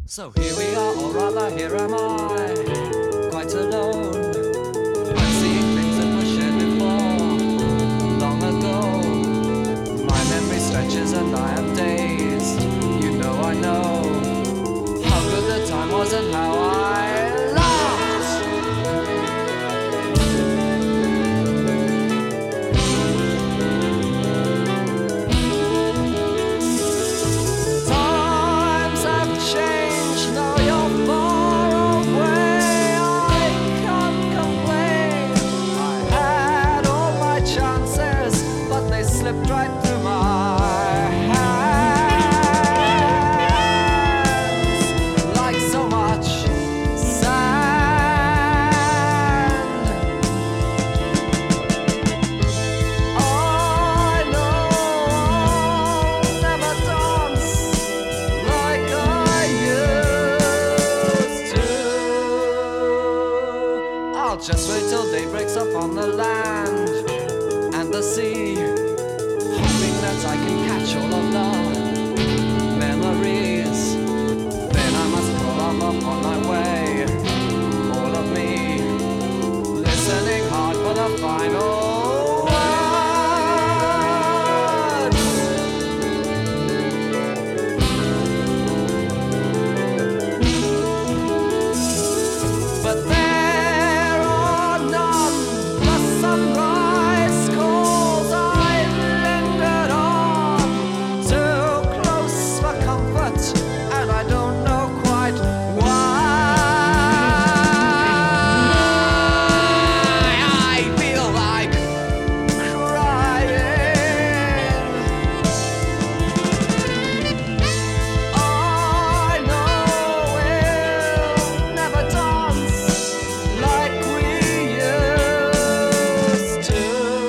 So here we are, or rather here am I, quite alone. I'm seeing things that were shared before, long ago. My memory stretches and I am dazed. You know I know how good the time was and how I laughed. Times have changed, now you're far away. I can't complain. I had all my chances, but they slipped right through my hands like so much sand. I know I'll never dance like I used to. I'll just wait till day breaks up on the land and the sea, hoping that I can catch all of the memories. Then I must crawl up on my way, all of me, listening hard for the final words. But there are none. The sunrise calls. I lingered on, too close for comfort, and I don't know quite why. I feel like crying. I know we'll never dance like we used to.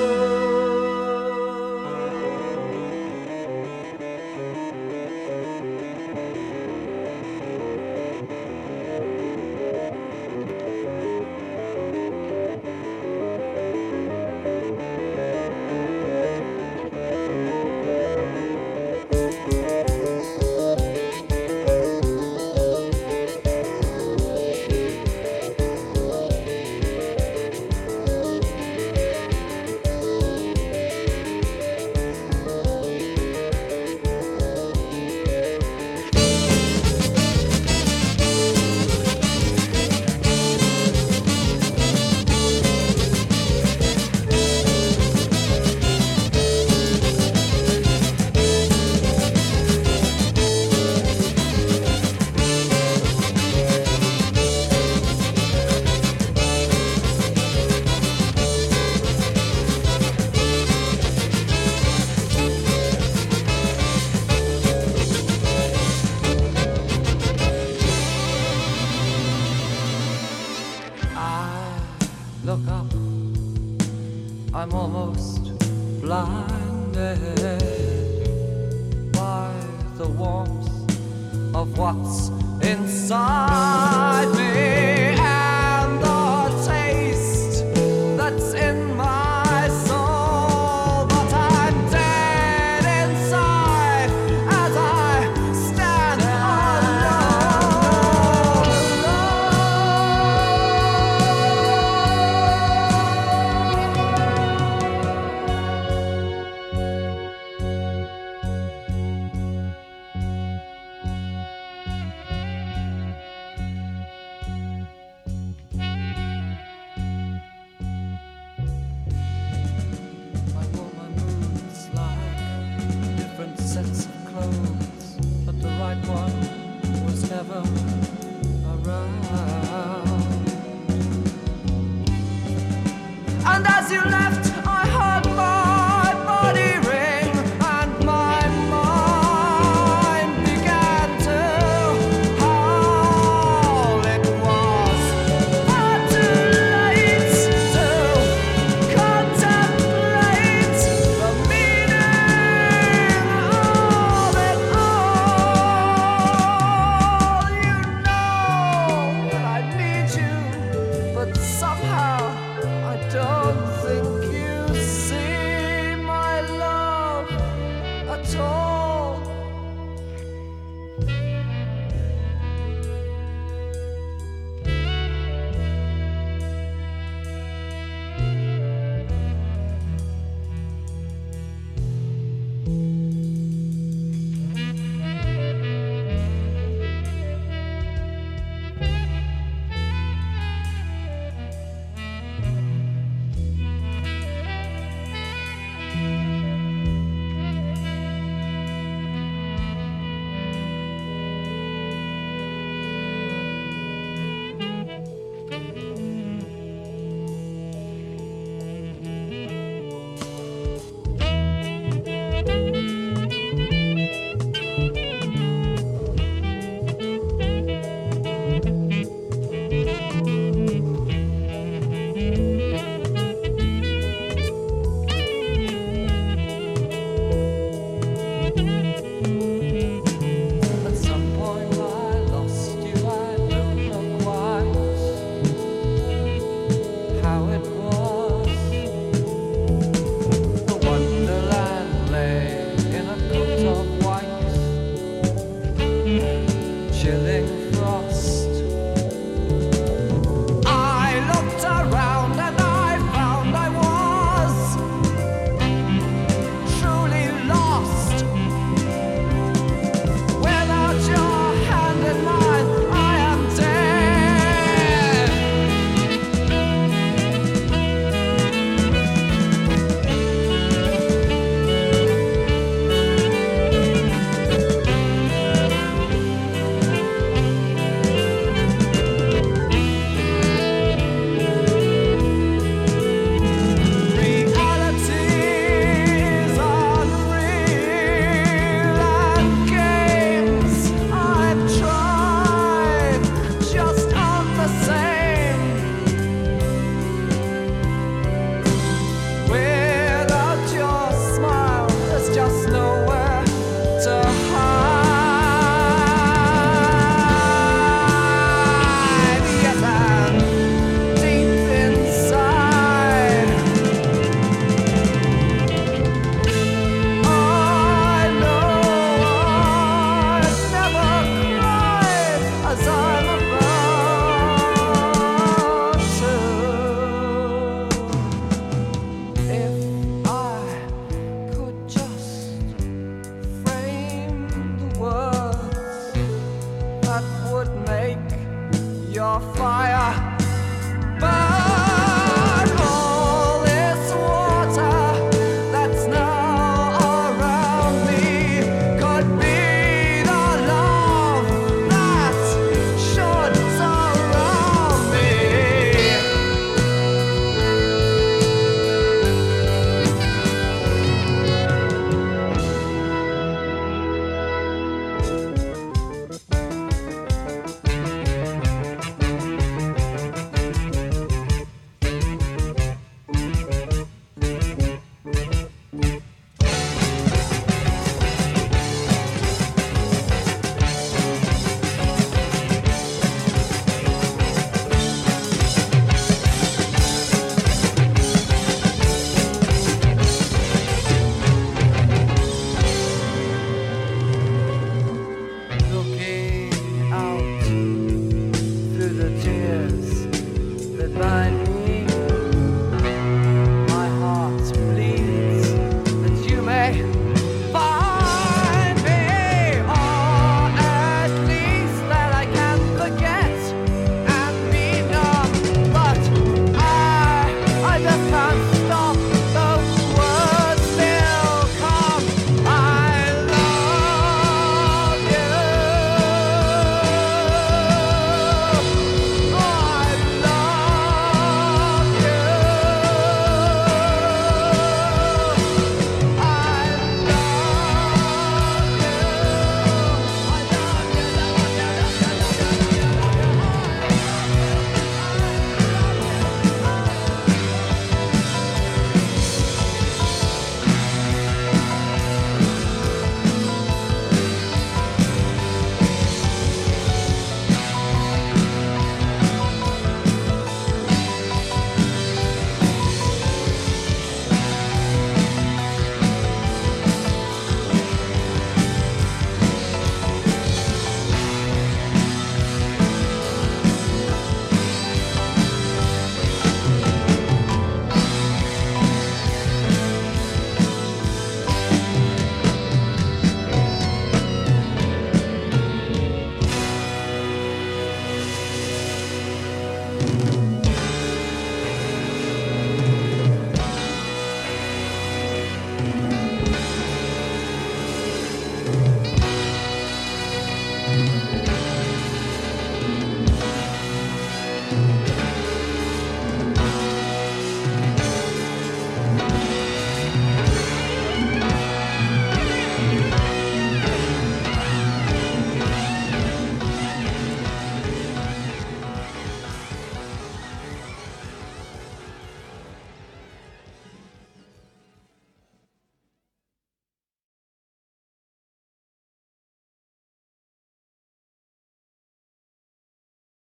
I look up, I'm almost blinded by the warmth of what's inside me and the taste that's in my soul. But I'm dead inside as I stand I wore my moods like different sets of clothes, but the right one was never around. And as you left, I heard my body ring, and my mind began to howl. It was far too late to contemplate the meaning of it all. You chilling.